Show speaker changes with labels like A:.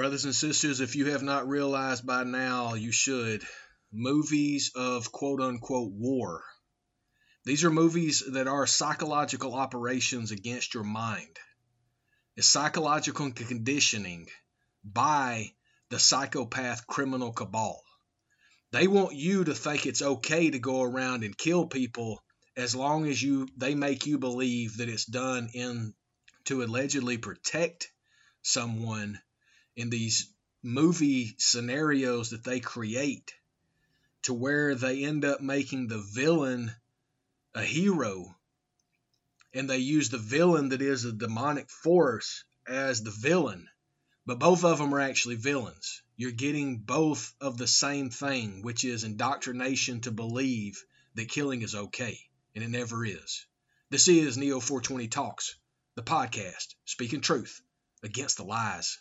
A: Brothers and sisters, if you have not realized by now, you should. Movies of quote unquote war. These are movies that are psychological operations against your mind. It's psychological conditioning by the psychopath criminal cabal. They want you to think it's okay to go around and kill people as long as they make you believe that it's done to allegedly protect someone in these movie scenarios that they create, to where they end up making the villain a hero, and they use the villain that is a demonic force as the villain, but both of them are actually villains. You're getting both of the same thing, which is indoctrination to believe that killing is okay, and it never is. This is Neo 420 Talks, the podcast, speaking truth against the lies.